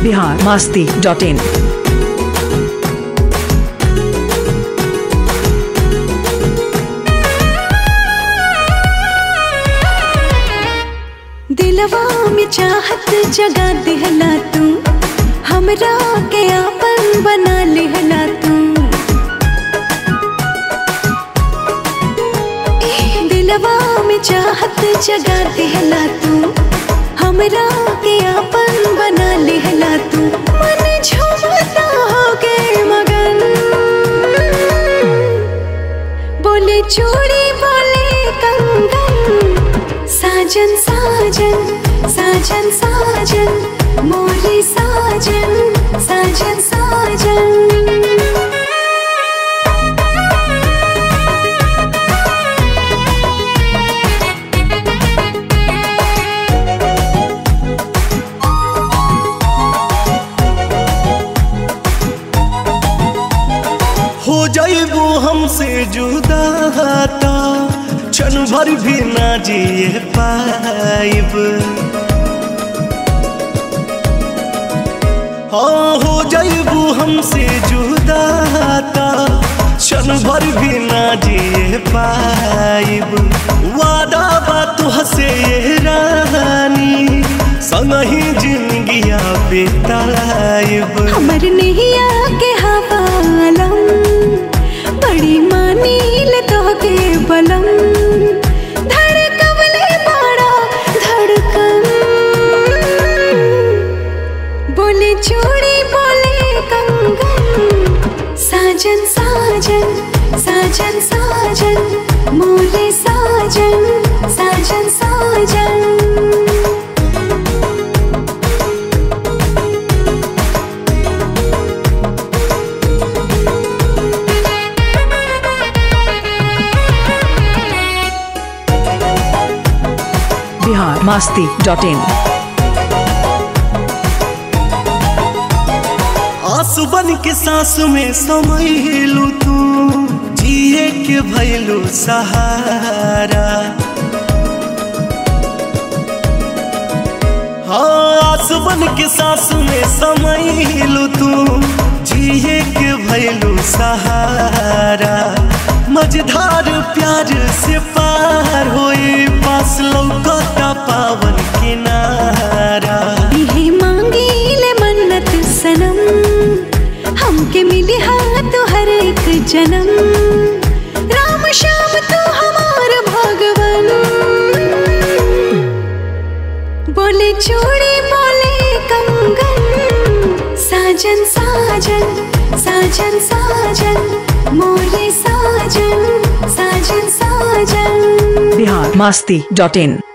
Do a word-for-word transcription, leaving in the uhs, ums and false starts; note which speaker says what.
Speaker 1: Bihar Masti dot in.
Speaker 2: दिलवा में चाहत जगा दिहला तू, हमरा के आपन बना लिहला तू। दिलवा में चाहत जगा दिहला तू, हमरा के आपन बना लिहला तू। मन झूमता हो गए मगन, बोले चूड़ी बोले कंगन। साजन साजन साजन साजन मोरे साजन साजन साजन।
Speaker 3: हो जाइबू हमसे जुदा ता क्षण भर भी ना जिए पाइब। हाँ हो जाइबू हमसे जुदा ता क्षण भर भी ना जिए पाइब। वादा बात हसे ये रानी संगही जिंदगिया बिताइब।
Speaker 2: हमर नैया के हवालम बड़ी मानी ले तो के बलम। धड़कवले बड़ा धड़कन, बोले चूड़ी बोले कंगन। साजन साजन साजन साजन मोरे साजन साजन साजन।
Speaker 1: बिहार मस्ती डॉट इन।
Speaker 3: आंसू बन के सांस में समैलू तू, जिए के भैलू सहारा। हाँ आंसू बन के सांस में समैलू तू, जिए के भैलू सहारा। मझधार प्यार से पार होए पास लौकता पावन किनारा।
Speaker 2: ये मांगी ले मन्नत सनम, हमके मिली हाँ तो हर एक जन्म। राम श्याम तो हमार भगवन, बोले चूड़ी बोले कंगन। साजन साजन साजन साजन मोरे साजन साजन साजन।
Speaker 1: बिहार मस्ती डॉट इन।